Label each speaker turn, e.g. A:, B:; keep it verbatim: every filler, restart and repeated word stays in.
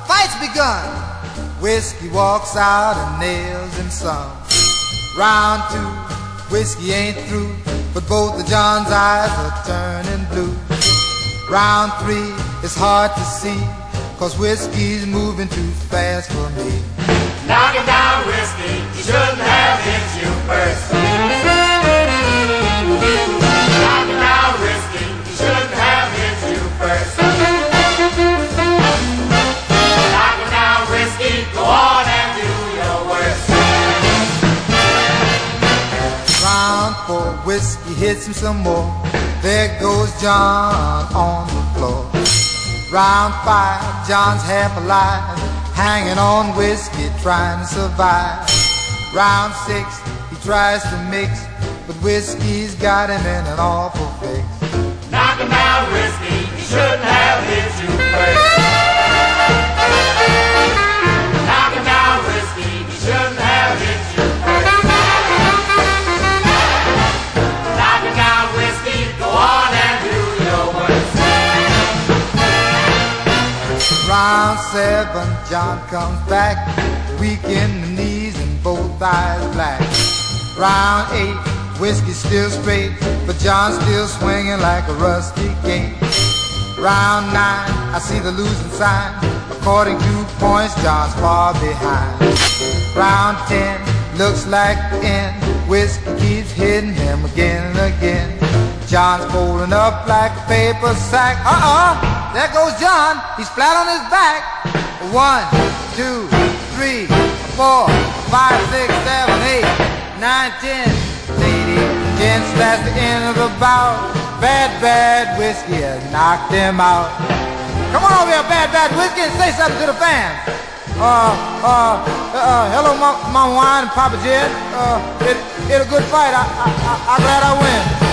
A: fight's begun. Whiskey walks out and nails him some. Round two, whiskey ain't through, but both of John's eyes are turning blue. Round three, it's hard to see, cause whiskey's moving too fast for me.
B: Knock it down, whiskey, you shouldn't have hit you first. Knock it down, whiskey, you shouldn't have hit you first. Knock it down, whiskey, go on and do your worst.
A: Round four, whiskey hits him some more. There goes John on the floor. Round five, John's half alive, hanging on whiskey, trying to survive. Round six, he tries to mix, but whiskey's got him in an awful fix.
B: Knock him down, whiskey, he shouldn't have hit you first. Knock him down, whiskey, he shouldn't have hit you first. Knock him down, whiskey, go on and do your worst.
A: Round seven, John comes back, weak in the knees and both eyes black. Round eight, whiskey still straight, but John's still swinging like a rusty gate. Round nine, I see the losing sign. According to points, John's far behind. Round ten, looks like the end. Whiskey keeps hitting him again and again. John's folding up like a paper sack. Uh-uh, there goes John, he's flat on his back. One, two, three, four, five, six, seven, eight, nine, ten. Ladies and gents, that's the end of the bout. Bad, bad whiskey has knocked him out. Come on over here, bad, bad whiskey, and say something to the fans. Uh, uh, uh, hello, Mama Wine and Papa Jed. Uh, it, it a good fight. I, I, I, I'm glad I win.